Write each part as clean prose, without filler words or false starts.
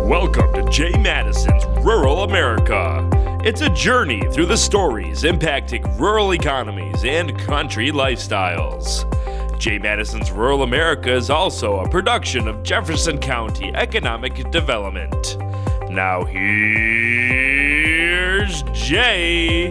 Welcome to Jay Madison's Rural America. It's a journey through the stories impacting rural economies and country lifestyles. Jay Madison's Rural America is also a production of Jefferson County Economic Development. Now here's Jay.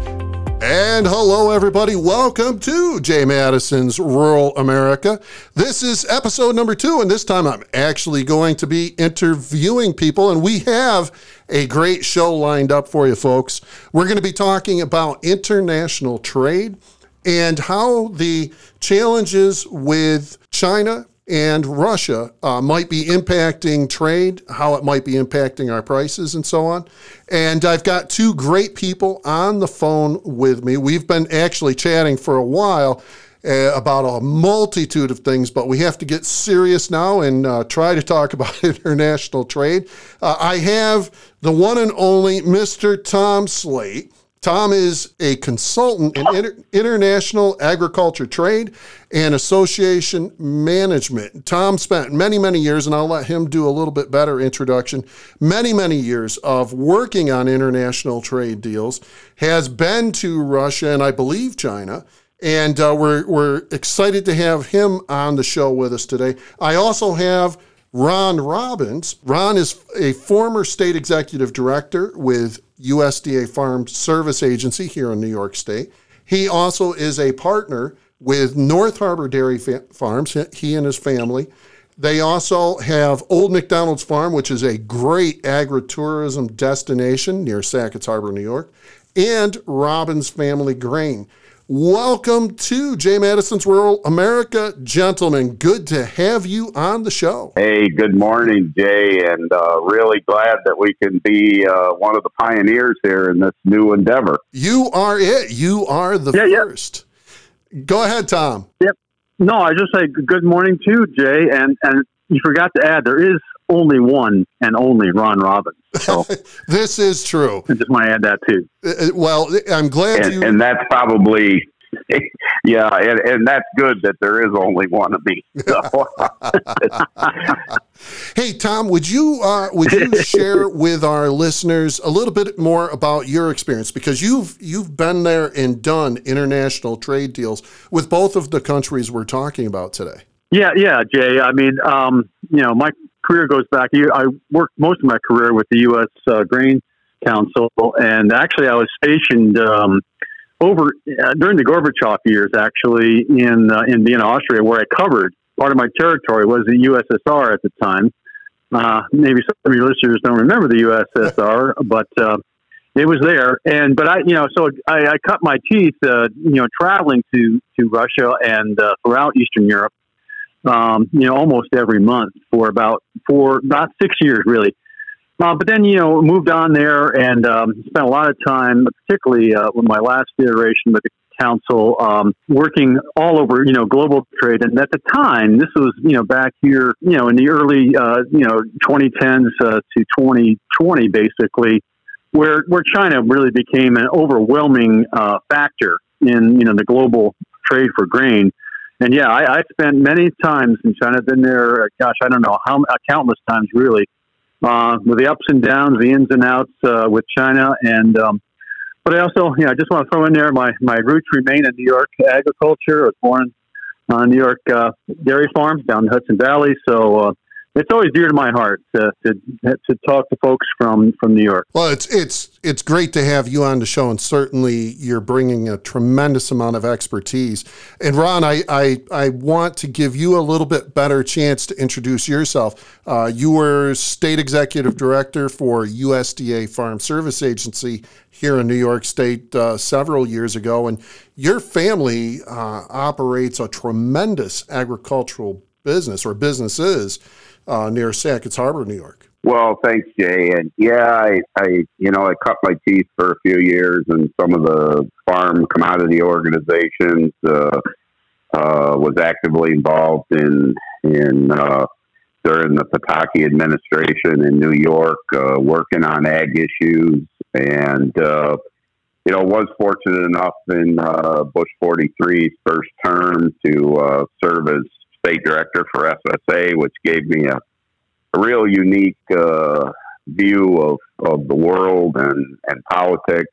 And hello, everybody. Welcome to Jay Madison's Rural America. This is episode number 2, and this time I'm actually going to be interviewing people, and we have a great show lined up for you, folks. We're going to be talking about international trade and how the challenges with China and Russia might be impacting trade, how it might be impacting our prices and so on. And I've got 2 great people on the phone with me. We've been actually chatting for a while about a multitude of things, but we have to get serious now and try to talk about international trade. I have the one and only Mr. Tom Slate. Tom is a consultant in international agriculture trade and association management. Tom spent many years, and I'll let him do a little bit better introduction, many years of working on international trade deals, has been to Russia and I believe China, and we're excited to have him on the show with us today. I also have Ron Robbins. Ron is a former state executive director with USDA Farm Service Agency here in New York State. He also is a partner with North Harbor Dairy Farms, he and his family. They also have Old McDonald's Farm, which is a great agritourism destination near Sackets Harbor, New York, and Robbins Family Grain. Welcome to Jay Madison's Rural America, gentlemen. Good to have you on the show. Hey, good morning, Jay, and really glad that we can be one of the pioneers here in this new endeavor. You are it. You are the first. Yep. Go ahead, Tom. Yep. No, I just say good morning too, Jay, and you forgot to add there is only one and only Ron Robbins. So this is true. I just want to add that too. Well, I'm glad you... And that's probably... Yeah, and that's good that there is only one of me. So. Hey, Tom, would you share with our listeners a little bit more about your experience? Because you've been there and done international trade deals with both of the countries we're talking about today. Yeah, Jay. I mean, my career goes back. I worked most of my career with the U.S. Grain Council, and actually I was stationed over during the Gorbachev years, actually, in Vienna, Austria, where I covered part of my territory was the USSR at the time. Maybe some of your listeners don't remember the USSR, but it was there. But I cut my teeth, traveling to Russia and throughout Eastern Europe, almost every month for about 6 years, really. But then, moved on there and spent a lot of time, particularly with my last iteration with the council, working all over, global trade. And at the time, this was, back here, in the early, 2010s to 2020, basically, where China really became an overwhelming factor in, the global trade for grain. And yeah, I spent many times in China. I've been there, I don't know countless times, really. With the ups and downs, the ins and outs with China, and but I also, I just want to throw in there my roots remain in New York agriculture. I was born on New York dairy farms down the Hudson Valley, so it's always dear to my heart to talk to folks from New York. Well, it's great to have you on the show, and certainly you're bringing a tremendous amount of expertise. And Ron, I want to give you a little bit better chance to introduce yourself. You were State Executive Director for USDA Farm Service Agency here in New York State several years ago, and your family operates a tremendous agricultural business, or businesses, near Sackets Harbor, New York. Well, thanks, Jay. And yeah, I cut my teeth for a few years in some of the farm commodity organizations. Was actively involved in during the Pataki administration in New York, working on ag issues, and was fortunate enough in Bush 43's first term to serve as state director for SSA, which gave me a real unique view of the world and politics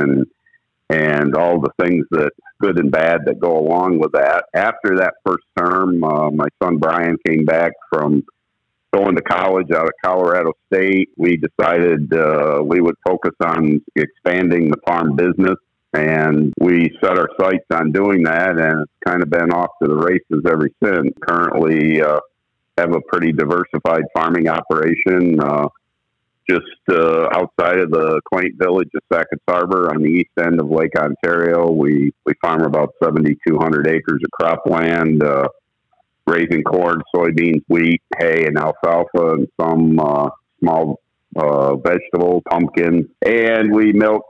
and all the things that good and bad that go along with that. After that first term, my son Brian came back from going to college out of Colorado State. We decided we would focus on expanding the farm business, and we set our sights on doing that, and it's kind of been off to the races ever since. Currently have a pretty diversified farming operation just outside of the quaint village of Sackett's Harbor on the east end of Lake Ontario. We farm about 7,200 acres of cropland, raising corn, soybeans, wheat, hay, and alfalfa, and some small vegetables, pumpkins. And we milk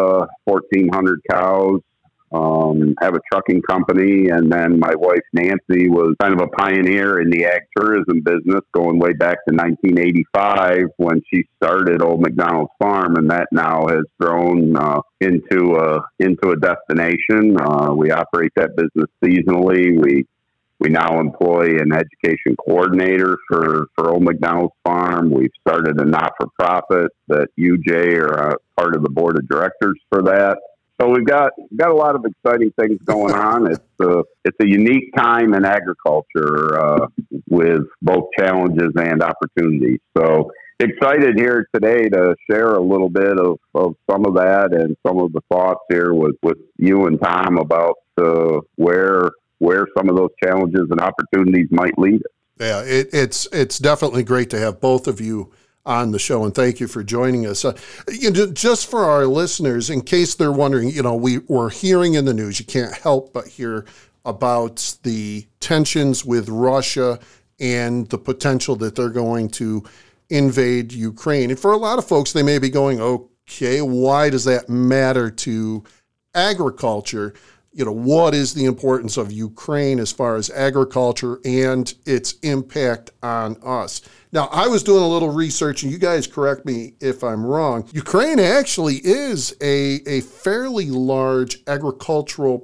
1,400 cows, have a trucking company. And then my wife, Nancy, was kind of a pioneer in the ag tourism business going way back to 1985 when she started Old McDonald's Farm. And that now has grown into a destination. We operate that business seasonally. We now employ an education coordinator for Old McDonald's Farm. We've started a not-for-profit that you, Jay, are part of the board of directors for that. So we've got a lot of exciting things going on. It's a unique time in agriculture with both challenges and opportunities. So excited here today to share a little bit of some of that and some of the thoughts here with you and Tom about where some of those challenges and opportunities might lead us. Yeah, it's definitely great to have both of you on the show, and thank you for joining us. Just for our listeners, in case they're wondering, we're hearing in the news, you can't help but hear about the tensions with Russia and the potential that they're going to invade Ukraine. And for a lot of folks, they may be going, okay, why does that matter to agriculture? What is the importance of Ukraine as far as agriculture and its impact on us? Now, I was doing a little research, and you guys correct me if I'm wrong. Ukraine actually is a fairly large agricultural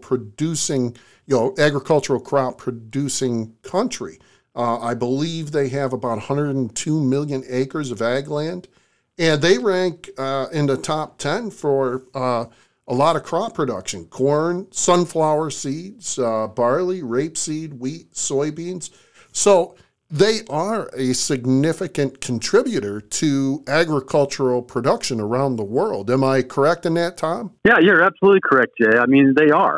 crop producing country. I believe they have about 102 million acres of ag land, and they rank in the top 10 for a lot of crop production: corn, sunflower seeds, barley, rapeseed, wheat, soybeans. So they are a significant contributor to agricultural production around the world. Am I correct in that, Tom? Yeah, you're absolutely correct, Jay. I mean, they are.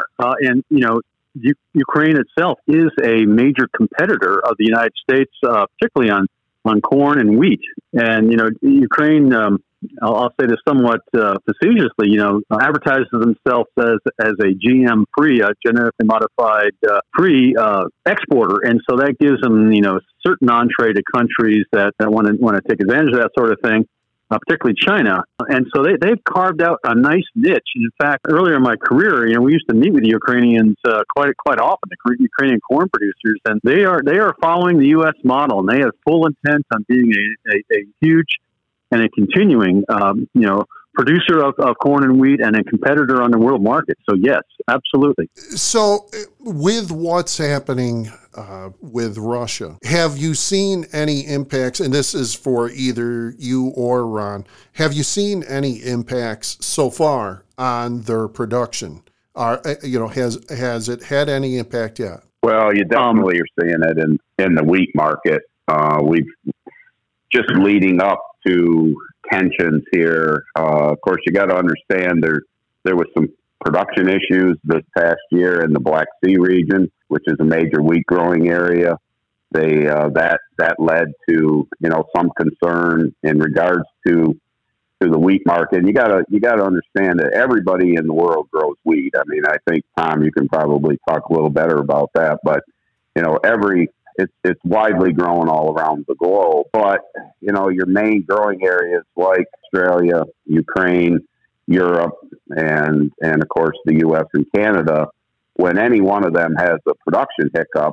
Ukraine itself is a major competitor of the United States, particularly on corn and wheat. And, Ukraine, I'll say this somewhat facetiously, advertises themselves as a GM-free, genetically modified free exporter, and so that gives them, certain entree to countries that want to take advantage of that sort of thing, particularly China. And so they've carved out a nice niche. In fact, earlier in my career, we used to meet with the Ukrainians quite often, the Ukrainian corn producers, and they are following the U.S. model, and they have full intent on being a huge and a continuing, producer of corn and wheat and a competitor on the world market. So yes, absolutely. So with what's happening with Russia, have you seen any impacts, and this is for either you or Ron, have you seen any impacts so far on their production? Has it had any impact yet? Well, you definitely are seeing it in the wheat market. We've just leading up to tensions here. Of course, you got to understand there was some production issues this past year in the Black Sea region, which is a major wheat growing area. That led to some concern in regards to the wheat market. And you got to understand that everybody in the world grows wheat. I mean, I think Tom, you can probably talk a little better about that, but it's widely grown all around the globe. But, your main growing areas like Australia, Ukraine, Europe, and of course the U.S. and Canada, when any one of them has a production hiccup,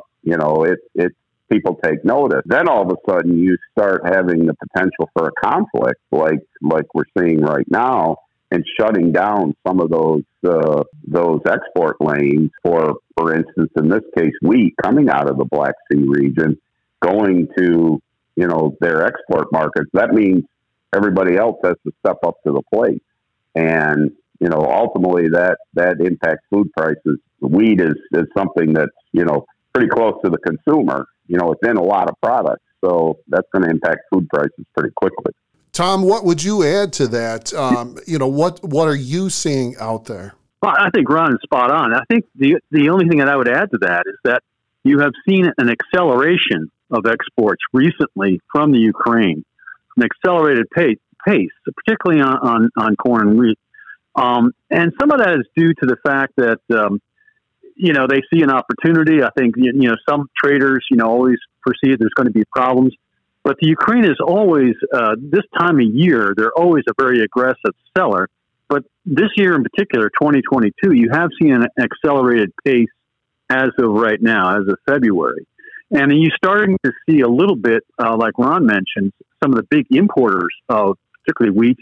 people take notice. Then all of a sudden you start having the potential for a conflict like we're seeing right now, and shutting down some of those export lanes for instance, in this case, wheat coming out of the Black Sea region, going to their export markets, that means everybody else has to step up to the plate. And, ultimately that impacts food prices. Wheat is something that's, pretty close to the consumer. It's in a lot of products. So that's going to impact food prices pretty quickly. Tom, what would you add to that? What are you seeing out there? Well, I think Ron is spot on. I think the only thing that I would add to that is that you have seen an acceleration of exports recently from the Ukraine, an accelerated pace, particularly on corn and wheat. And some of that is due to the fact that, they see an opportunity. I think, some traders, always perceive there's going to be problems. But the Ukraine is always, this time of year, they're always a very aggressive seller. But this year in particular, 2022, you have seen an accelerated pace as of right now, as of February. And you're starting to see a little bit, like Ron mentioned, some of the big importers of particularly wheat,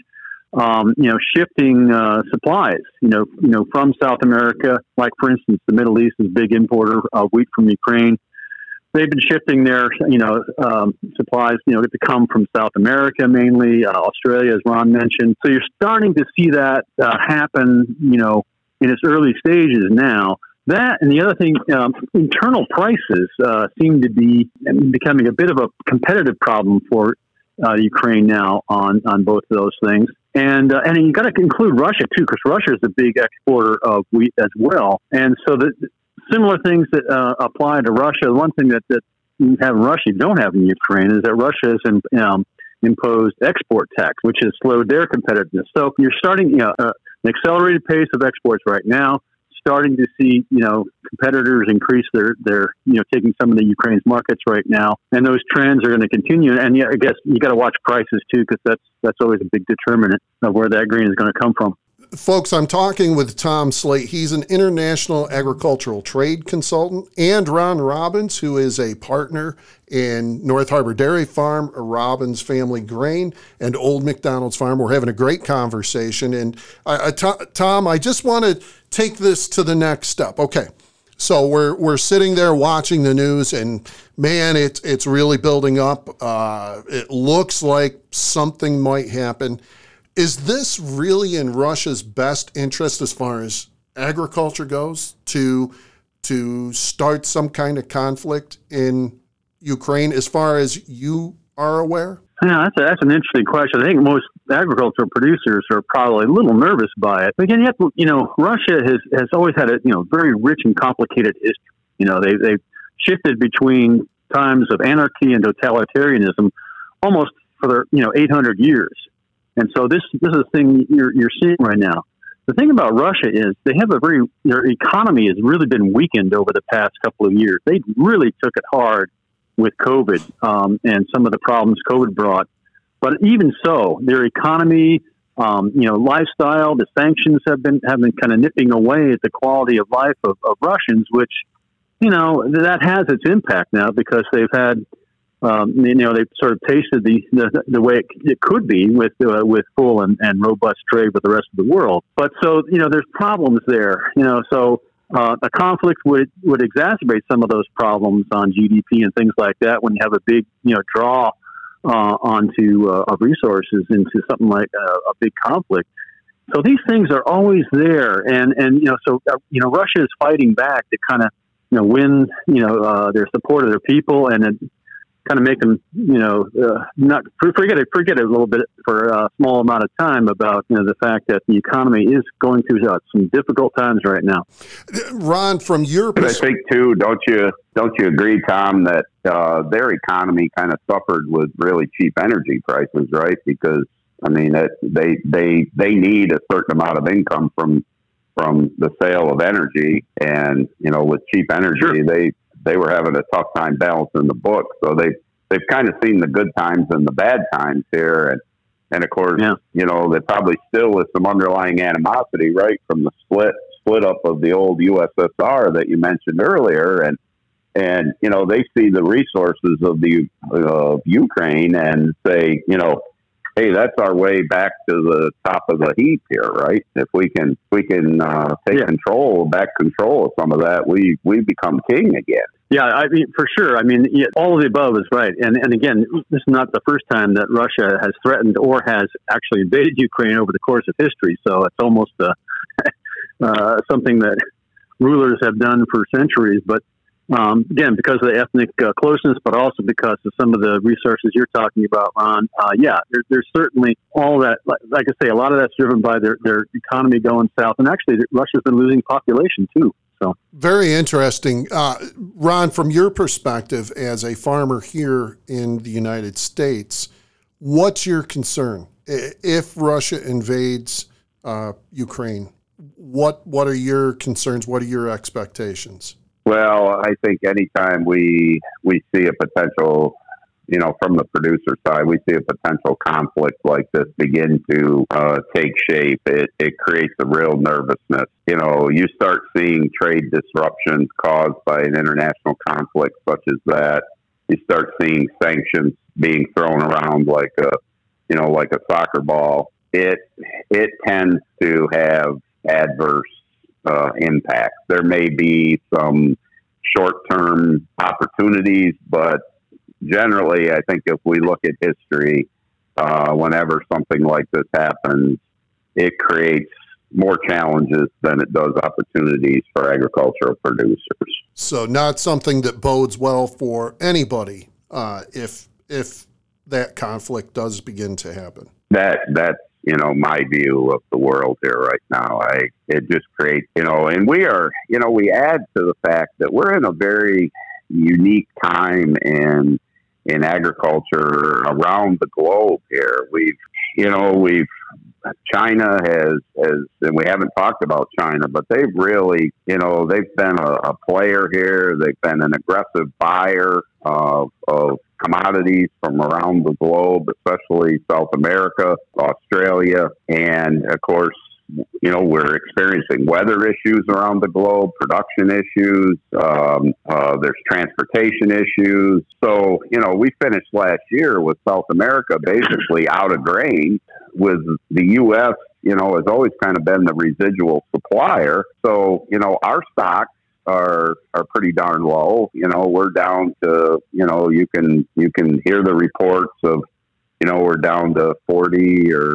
shifting supplies, from South America, like, for instance, the Middle East is a big importer of wheat from Ukraine. They've been shifting their, supplies, to come from South America mainly, Australia, as Ron mentioned. So you're starting to see that happen, in its early stages now. That and the other thing, internal prices seem to be becoming a bit of a competitive problem for Ukraine now on both of those things. And you got to include Russia too, because Russia is a big exporter of wheat as well. And so the similar things that apply to Russia. The one thing that you have in Russia you don't have in Ukraine is that Russia has imposed export tax, which has slowed their competitiveness. So you're starting an accelerated pace of exports right now. Starting to see, competitors increase their taking some of the Ukraine's markets right now, and those trends are going to continue. And I guess you got to watch prices too, because that's always a big determinant of where that grain is going to come from. Folks, I'm talking with Tom Slate. He's an international agricultural trade consultant, and Ron Robbins, who is a partner in North Harbor Dairy Farm, Robbins Family Grain, and Old McDonald's Farm. We're having a great conversation. And Tom, I just want to take this to the next step. Okay, so we're sitting there watching the news, and man, it's really building up. It looks like something might happen. Is this really in Russia's best interest as far as agriculture goes to start some kind of conflict in Ukraine, as far as you are aware? Yeah, that's an interesting question. I think most agricultural producers are probably a little nervous by it. But again, Russia has always had a very rich and complicated history. They've shifted between times of anarchy and totalitarianism almost for their 800 years. And so this is the thing you're seeing right now. The thing about Russia is they have their economy has really been weakened over the past couple of years. They really took it hard with COVID and some of the problems COVID brought. But even so, their economy, lifestyle, the sanctions have been kind of nipping away at the quality of life of Russians, which, that has its impact now because they've had, they've sort of tasted the way it could be with full and robust trade with the rest of the world. But so, there's problems there, a conflict would exacerbate some of those problems on GDP and things like that when you have a big, draw onto of resources into something like a big conflict. So these things are always there, and Russia is fighting back to kind of win their support of their people and kind of make them not forget it a little bit for a small amount of time about the fact that the economy is going through some difficult times right now. Ron, from your perspective, I think too, don't you agree, Tom, that their economy kind of suffered with really cheap energy prices, right? Because they need a certain amount of income from the sale of energy, and with cheap energy, sure, they were having a tough time balancing the book. So they've kind of seen the good times and the bad times here. And of course, yeah, there probably still is some underlying animosity, right, from the split up of the old USSR that you mentioned earlier. And they see the resources of Ukraine and say, hey, that's our way back to the top of the heap here, right? If we can take back control of some of that, we become king again. Yeah, I mean, for sure. I mean, all of the above is right. And again, this is not the first time that Russia has threatened or has actually invaded Ukraine over the course of history. So it's almost something that rulers have done for centuries. But again, because of the ethnic closeness, but also because of some of the resources you're talking about, Ron, there's certainly all that. Like I say, a lot of that's driven by their economy going south. And actually, Russia's been losing population, too. So. Very interesting. Ron, from your perspective as a farmer here in the United States, what's your concern? If Russia invades Ukraine, what are your concerns? What are your expectations? Well, I think anytime we see a potential, from the producer side, we see a potential conflict like this begin to take shape. It creates a real nervousness. You start seeing trade disruptions caused by an international conflict such as that. You start seeing sanctions being thrown around like a soccer ball. It tends to have adverse impacts. There may be some short-term opportunities, but generally, I think if we look at history, whenever something like this happens, it creates more challenges than it does opportunities for agricultural producers. So not something that bodes well for anybody if that conflict does begin to happen. That's my view of the world here right now. It just creates, and we add to the fact that we're in a very unique time in agriculture around the globe here. China has, and we haven't talked about China, but they've really, they've been a player here. They've been an aggressive buyer of commodities from around the globe, especially South America, Australia, and of course, we're experiencing weather issues around the globe, production issues, there's transportation issues. So, we finished last year with South America basically out of grain, with the U.S., has always kind of been the residual supplier. So, our stocks are pretty darn low. We're down to, you can hear the reports of, we're down to 40 or,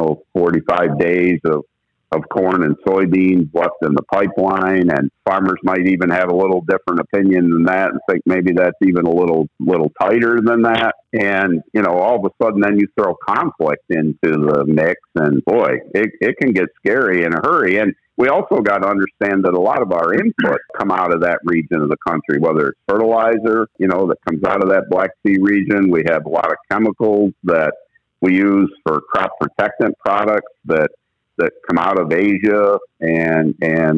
45 days of corn and soybeans left in the pipeline, and farmers might even have a little different opinion than that and think maybe that's even a little tighter than that. And, all of a sudden then you throw conflict into the mix, and boy, it can get scary in a hurry. And we also got to understand that a lot of our inputs come out of that region of the country, whether it's fertilizer, that comes out of that Black Sea region. We have a lot of chemicals that we use for crop protectant products that come out of Asia and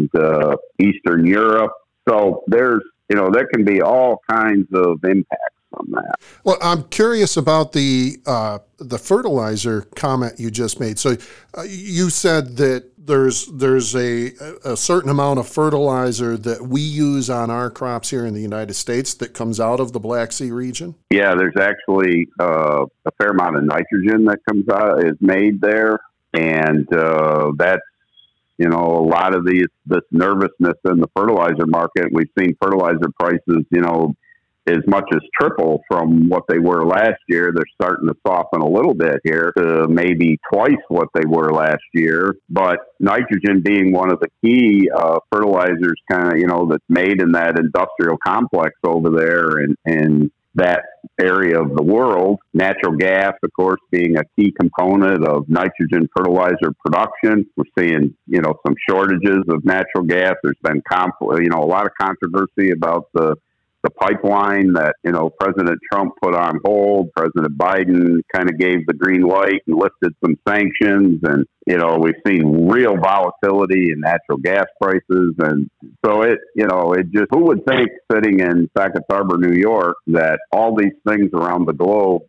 Eastern Europe. So there can be all kinds of impacts on that. Well, I'm curious about the fertilizer comment you just made. So you said that there's a certain amount of fertilizer that we use on our crops here in the United States that comes out of the Black Sea region? Yeah, there's actually a fair amount of nitrogen that comes out, is made there. And that's, a lot of this nervousness in the fertilizer market. We've seen fertilizer prices, as much as triple from what they were last year. They're starting to soften a little bit here to maybe twice what they were last year. But nitrogen being one of the key fertilizers that's made in that industrial complex over there and that area of the world. Natural gas, of course, being a key component of nitrogen fertilizer production. We're seeing, some shortages of natural gas. There's been a lot of controversy about the pipeline that, President Trump put on hold. President Biden kind of gave the green light and lifted some sanctions. And, we've seen real volatility in natural gas prices. And so who would think sitting in Sackett's Harbor, New York, that all these things around the globe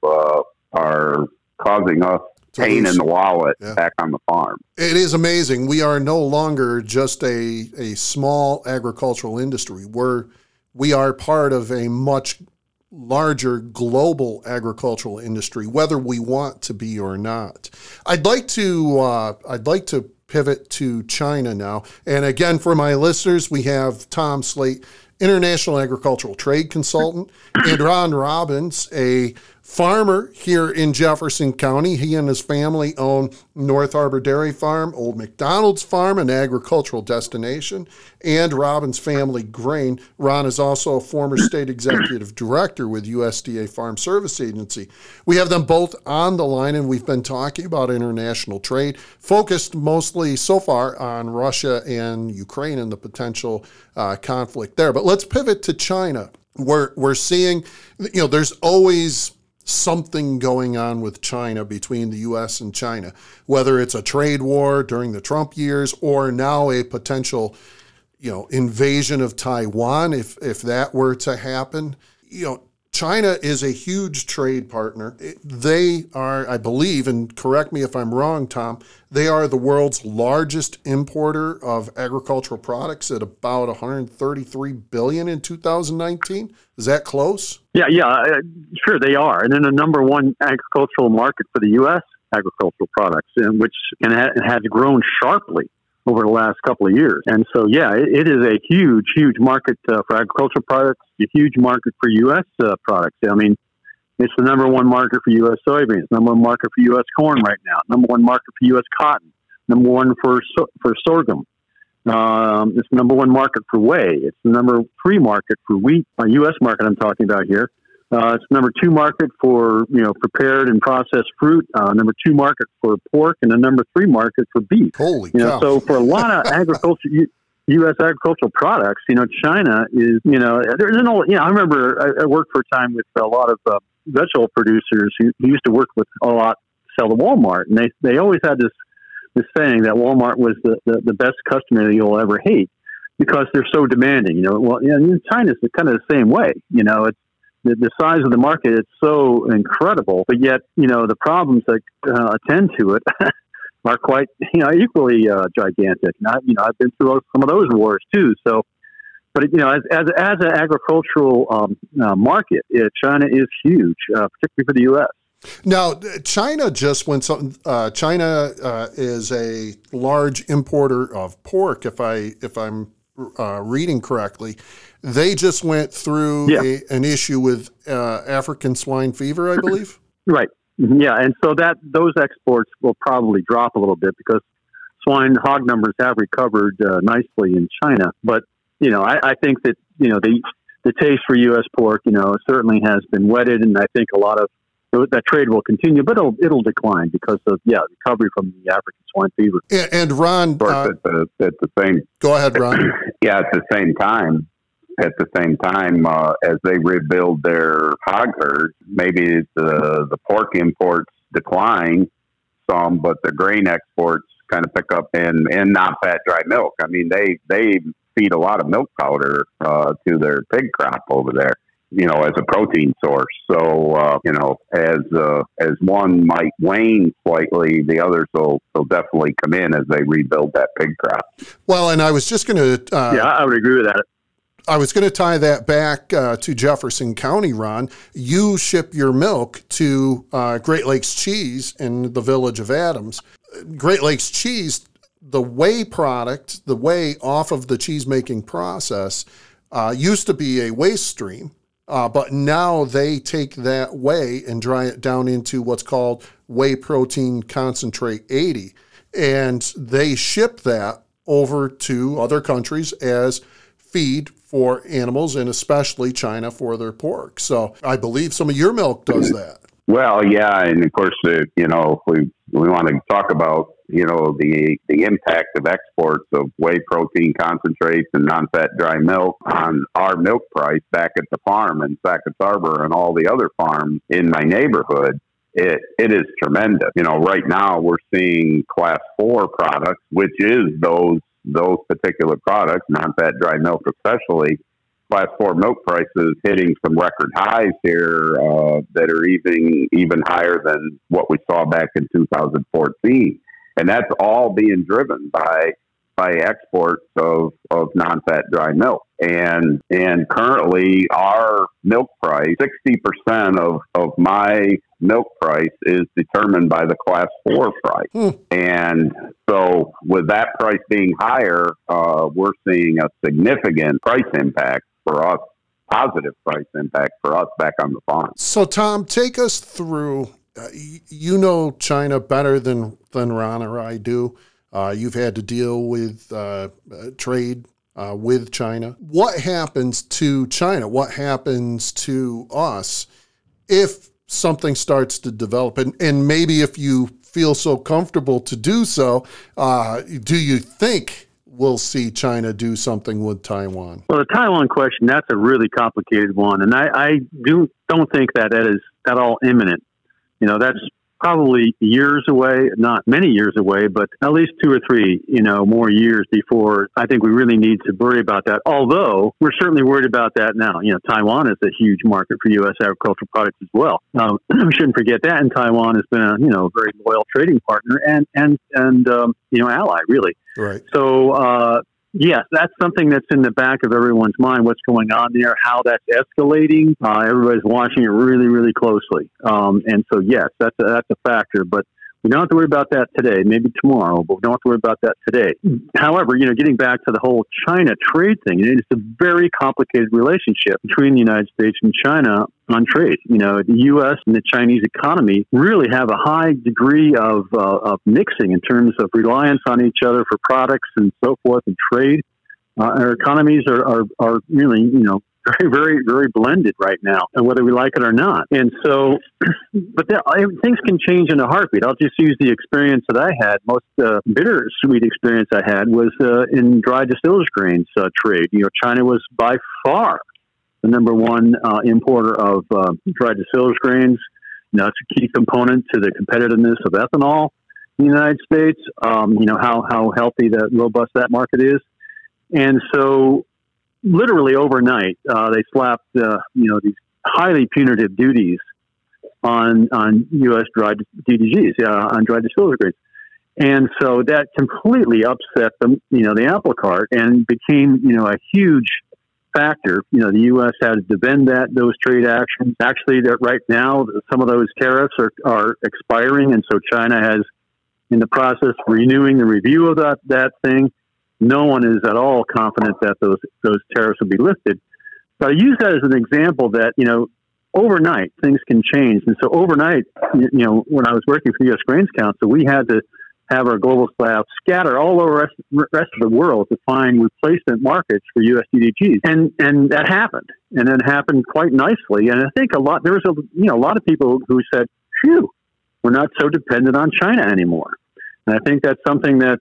are causing us pain in the wallet back on the farm. It is amazing. We are no longer just a small agricultural industry. We are part of a much larger global agricultural industry, whether we want to be or not. I'd like to pivot to China now. And again, for my listeners, we have Tom Slate, International Agricultural Trade Consultant, and Ron Robbins, a farmer here in Jefferson County. He and his family own North Harbor Dairy Farm, Old McDonald's Farm, an agricultural destination, and Robbins Family Grain. Ron is also a former state executive director with USDA Farm Service Agency. We have them both on the line, and we've been talking about international trade, focused mostly so far on Russia and Ukraine and the potential conflict there. But let's pivot to China. We're seeing, there's always something going on with China between the U.S. and China, whether it's a trade war during the Trump years or now a potential, invasion of Taiwan, if that were to happen. China is a huge trade partner. They are, I believe, and correct me if I'm wrong, Tom, they are the world's largest importer of agricultural products at about $133 billion in 2019. Is that close? Yeah, sure they are. And then the number one agricultural market for the U.S. agricultural products, which has grown sharply over the last couple of years. And so, it is a huge, huge market for agricultural products, a huge market for U.S. products. I mean, it's the number one market for U.S. soybeans, number one market for U.S. corn right now, number one market for U.S. cotton, number one for sorghum. It's the number one market for whey. It's the number 3 market for wheat, U.S. market I'm talking about here. It's number 2 market for, prepared and processed fruit, number 2 market for pork, and the number 3 market for beef. Holy cow. So for a lot of agriculture, U.S. agricultural products, China is, there's an old, I remember I worked for a time with a lot of vegetable producers who used to work with a lot, sell to Walmart, and they always had this saying that Walmart was the best customer that you'll ever hate because they're so demanding. China's kind of the same way. It's the size of the market. It's so incredible, but yet the problems that attend to it are quite equally gigantic. And I've been through some of those wars too. So, but as an agricultural market, China is huge, particularly for the U.S. Now, China just went. China is a large importer of pork. If I'm reading correctly, they just went through an issue with African swine fever, I believe. Right. Yeah, and so those exports will probably drop a little bit because swine hog numbers have recovered nicely in China. But I think that the taste for U.S. pork certainly has been whetted, and I think a lot of that trade will continue, but it'll decline because of recovery from the African swine fever. And Ron, of course, at the same. Go ahead, Ron. Yeah, at the same time, as they rebuild their hog herds, maybe the pork imports decline some, but the grain exports kind of pick up and non-fat dry milk. I mean, they feed a lot of milk powder to their pig crop over there, as a protein source. So, as one might wane slightly, the others will definitely come in as they rebuild that pig crop. Well, and I was just going to... I would agree with that. I was going to tie that back to Jefferson County, Ron. You ship your milk to Great Lakes Cheese in the village of Adams. Great Lakes Cheese, the whey product, the whey off of the cheese-making process, used to be a waste stream. But now they take that whey and dry it down into what's called whey protein concentrate 80. And they ship that over to other countries as feed for animals, and especially China for their pork. So I believe some of your milk does that. Well, yeah, and of course, if we want to talk about the impact of exports of whey protein concentrates and non-fat dry milk on our milk price back at the farm in Sackets Harbor and all the other farms in my neighborhood. It is tremendous. Right now we're seeing Class 4 products, which is those particular products, non-fat dry milk especially. Class 4 milk prices hitting some record highs here that are even higher than what we saw back in 2014. And that's all being driven by by exports of non-fat dry milk. And currently our milk price, 60% of my milk price is determined by the class 4 price. And so with that price being higher, we're seeing a significant price impact for us, positive price impact for us back on the farm. So Tom, take us through, you know China better than Ron or I do. You've had to deal with trade with China. What happens to China? What happens to us if something starts to develop? And maybe if you feel so comfortable to do so, do you think we'll see China do something with Taiwan? Well, the Taiwan question, that's a really complicated one. And I don't think that is at all imminent. You know, that's probably years away, not many years away, but at least 2 or 3, more years before I think we really need to worry about that. Although we're certainly worried about that now. Taiwan is a huge market for U.S. agricultural products as well. We shouldn't forget that. And Taiwan has been a, very loyal trading partner and ally, really. Right. So, yes, that's something that's in the back of everyone's mind, what's going on there, how that's escalating. Everybody's watching it really, really closely. And so, yes, that's a factor. But we don't have to worry about that today, maybe tomorrow, but we don't have to worry about that today. However, getting back to the whole China trade thing, it's a very complicated relationship between the United States and China on trade. The U.S. and the Chinese economy really have a high degree of mixing in terms of reliance on each other for products and so forth and trade. Our economies are really, very, very, very blended right now, and whether we like it or not. And so, but things can change in a heartbeat. I'll just use the experience that I had. Most bittersweet experience I had was in dry distillers grains trade. China was by far the number one importer of dry distillers grains. It's a key component to the competitiveness of ethanol in the United States. How healthy that robust that market is, and so. Literally overnight, they slapped these highly punitive duties on U.S. dry DDGs, on dry distillers grains, and so that completely upset the apple cart and became a huge factor. The U.S. has to defend those trade actions. Actually, that right now some of those tariffs are expiring, and so China has in the process renewing the review of that thing. No one is at all confident that those tariffs will be lifted. But I use that as an example that, overnight things can change. And so overnight, when I was working for the U.S. Grains Council, we had to have our global staff scatter all over the rest of the world to find replacement markets for U.S. DDGs. And that happened. And it happened quite nicely. And I think there was a lot of people who said, phew, we're not so dependent on China anymore. And I think that's something that,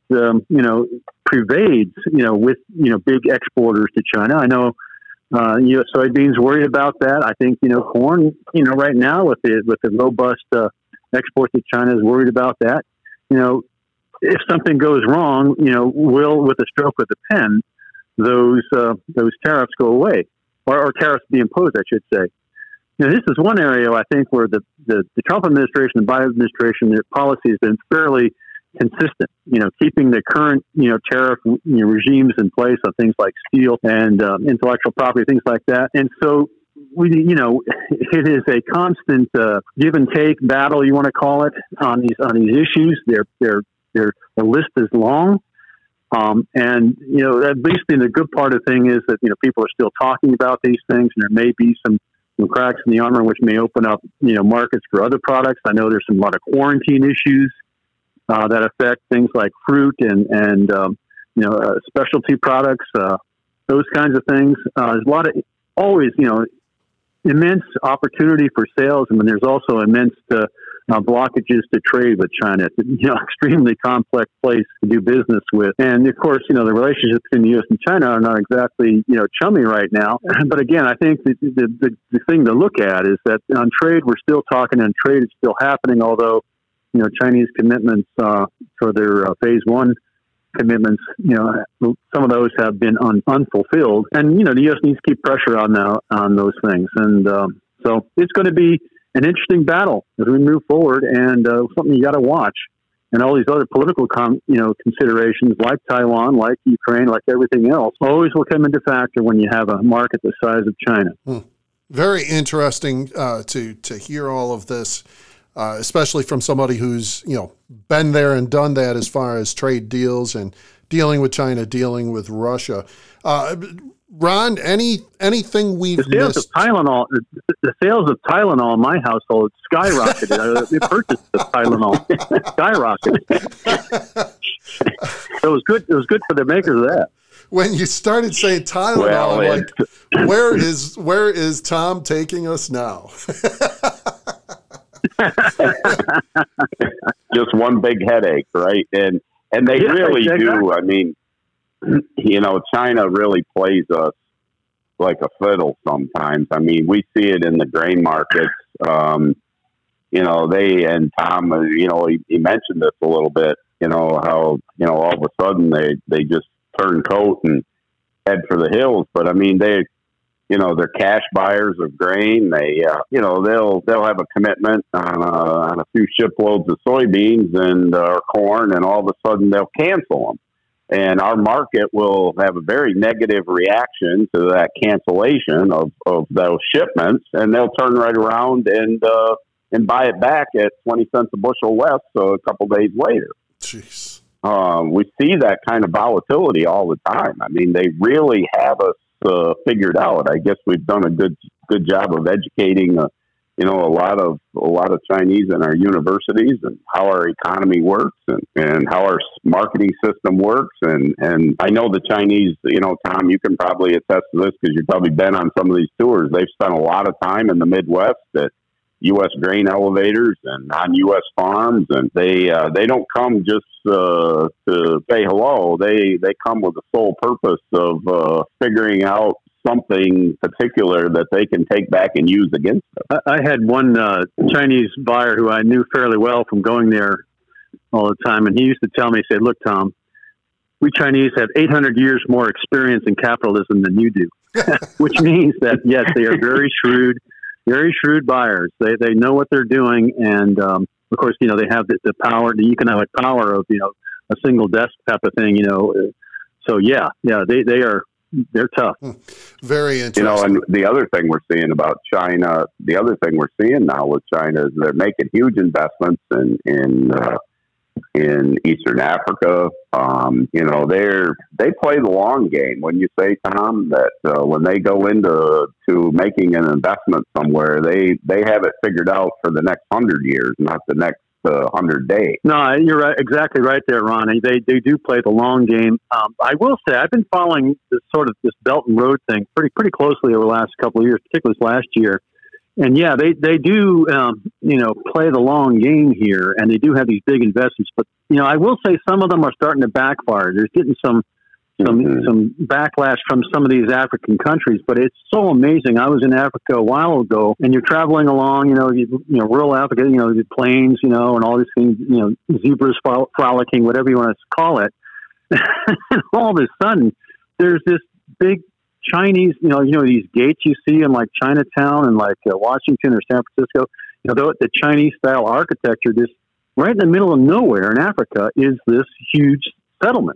pervades, with, big exporters to China. I know, soybeans worried about that. I think, corn, right now with the robust export to China is worried about that. If something goes wrong, will, with a stroke of the pen, those tariffs go away or tariffs be imposed, I should say. This is one area I think where the Trump administration, the Biden administration, their policy has been fairly consistent, keeping the current, tariff, regimes in place on things like steel and intellectual property, things like that. And so it is a constant give and take battle, you want to call it, on these issues. The list is long. And, at least in the good part of the thing is that, people are still talking about these things, and there may be some cracks in the armor, which may open up, markets for other products. I know there's a lot of quarantine issues that affect things like fruit and specialty products, those kinds of things. There's a lot of always, immense opportunity for sales, and then there's also immense blockages to trade with China. It's extremely complex place to do business with, and of course, the relationships between the U.S. and China are not exactly chummy right now. But again, I think the thing to look at is that on trade, we're still talking, and trade is still happening, although. Chinese commitments for their phase one commitments, some of those have been unfulfilled, and the U.S. needs to keep pressure on those things, and so it's going to be an interesting battle as we move forward, and something you got to watch. and all these other political considerations, like Taiwan, like Ukraine, like everything else, always will come into factor when you have a market the size of China. Very interesting to hear all of this, especially from somebody who's been there and done that as far as trade deals and dealing with China, dealing with Russia. Ron, anything we've missed? The sales of Tylenol in my household skyrocketed. We purchased the Tylenol, skyrocketed. It was good. It was good for the makers of that. When you started saying Tylenol, I'm like, where is Tom taking us now? Just one big headache, right? And they really do. I mean, China really plays us like a fiddle sometimes. I mean, we see it in the grain markets. They, and Tom, he mentioned this a little bit, how, all of a sudden they just turn coat and head for the hills. But I mean, they're cash buyers of grain. They, they'll have a commitment on a few shiploads of soybeans and corn, and all of a sudden they'll cancel them. And our market will have a very negative reaction to that cancellation of those shipments, and they'll turn right around and buy it back at 20 cents a bushel less. So a couple days later, jeez, we see that kind of volatility all the time. I mean, they really have us figured out. I guess we've done a good job of educating a lot of Chinese in our universities and how our economy works and how our marketing system works. And I know the Chinese, Tom, you can probably attest to this because you've probably been on some of these tours. They've spent a lot of time in the Midwest at U.S. grain elevators and on U.S. farms, and they don't come just to say hello. They come with the sole purpose of figuring out something particular that they can take back and use against them. I had one Chinese buyer who I knew fairly well from going there all the time, and he used to tell me, he said, "Look, Tom, we Chinese have 800 years more experience in capitalism than you do," which means that, yes, they are very shrewd buyers. They know what they're doing, and of course, they have the power, the economic power of a single desk type of thing. So they're tough. Very interesting. And the other thing we're seeing about China, the other thing we're seeing now with China is they're making huge investments in Eastern Africa. They play the long game. When you say, Tom, that when they go into making an investment somewhere, they have it figured out for the next 100 years, not the next 100 days. No, you're right, exactly right there, Ronnie. They do play the long game. I will say I've been following this Belt and Road thing pretty closely over the last couple of years, particularly last year. And yeah, they do play the long game here, and they do have these big investments. But I will say some of them are starting to backfire. There's getting some backlash from some of these African countries, but it's so amazing. I was in Africa a while ago, and you're traveling along, rural Africa, the plains, and all these things, zebras frolicking, whatever you want to call it. And all of a sudden, there's this big Chinese, these gates you see in like Chinatown and like Washington or San Francisco, the Chinese style architecture, just right in the middle of nowhere in Africa is this huge settlement.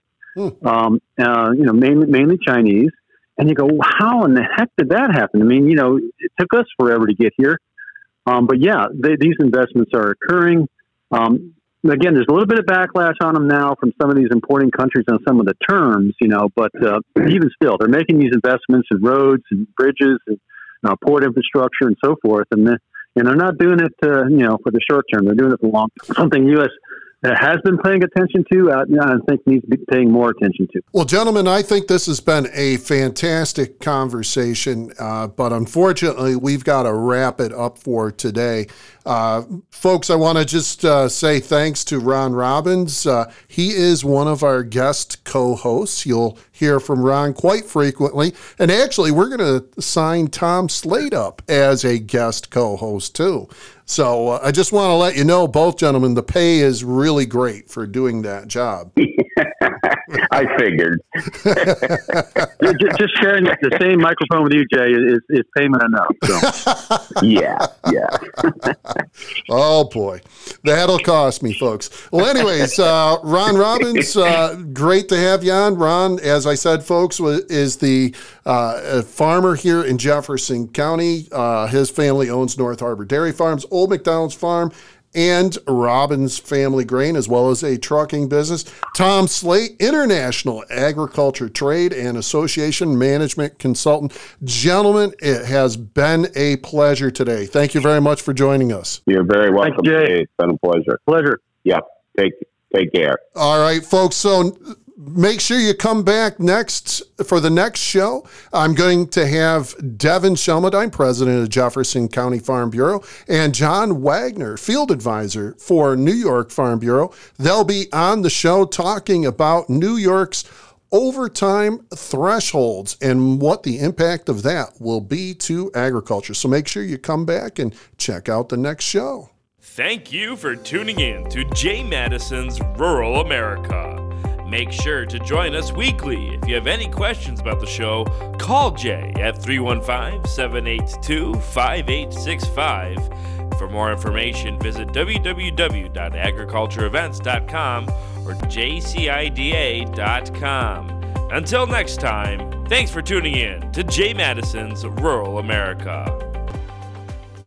Mainly Chinese, and you go, how in the heck did that happen? I mean, it took us forever to get here, but yeah, these investments are occurring. Again, there's a little bit of backlash on them now from some of these importing countries on some of the terms, but even still, they're making these investments in roads and bridges and port infrastructure and so forth, and they're not doing it, for the short term. They're doing it for the long term. Something U.S. has been paying attention to, I think needs to be paying more attention to. Well, gentlemen, I think this has been a fantastic conversation, but unfortunately, we've got to wrap it up for today. Folks, I want to just say thanks to Ron Robbins. He is one of our guest co-hosts. You'll hear from Ron quite frequently. And actually, we're going to sign Tom Slade up as a guest co-host, too. So I just want to let you know, both gentlemen, the pay is really great for doing that job. I figured. Just sharing the same microphone with you, Jay, is payment enough. So. Yeah. Oh, boy. That'll cost me, folks. Well, anyways, Ron Robbins, great to have you on. Ron, as I said, folks, is the farmer here in Jefferson County. His family owns North Harbor Dairy Farms, Old McDonald's Farm, and Robbins Family Grain, as well as a trucking business. Tom Slate, International Agriculture Trade and Association Management Consultant. Gentlemen, it has been a pleasure today. Thank you very much for joining us. You're very welcome. Thank you, Jay. It's been a pleasure. Pleasure. Yeah. Take care. All right, folks. So make sure you come back next for the next show. I'm going to have Devin Shelmadine, president of Jefferson County Farm Bureau, and John Wagner, field advisor for New York Farm Bureau. They'll be on the show talking about New York's overtime thresholds and what the impact of that will be to agriculture. So make sure you come back and check out the next show. Thank you for tuning in to Jay Madison's Rural America. Make sure to join us weekly. If you have any questions about the show, call Jay at 315-782-5865. For more information, visit www.agricultureevents.com or jcida.com. Until next time, thanks for tuning in to Jay Madison's Rural America.